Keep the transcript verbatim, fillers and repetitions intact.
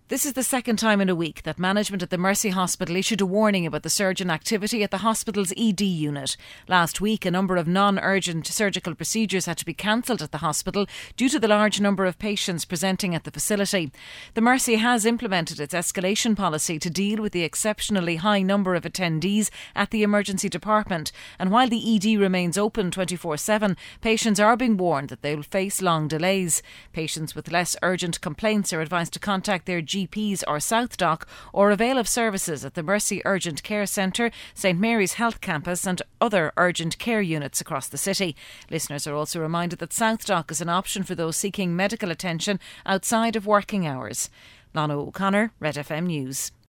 This is the second time in a week that management at the Mercy Hospital issued a warning about the surge in activity at the hospital's E D unit. Last week, a number of non-urgent surgical procedures had to be cancelled at the hospital due to the large number of patients presenting at the facility. The Mercy has implemented its escalation policy to deal with the exceptionally high number of attendees at the emergency department, and while the E D remains open twenty-four seven, patients are being warned that they will face long delays. Patients with less urgent complaints are advised to contact their G Ps or South Doc or avail of services at the Mercy Urgent Care Centre, St Mary's Health Campus and other urgent care units across the city. Listeners are also reminded that South Doc is an option for those seeking medical attention outside of working hours. Lana O'Connor, Red F M News.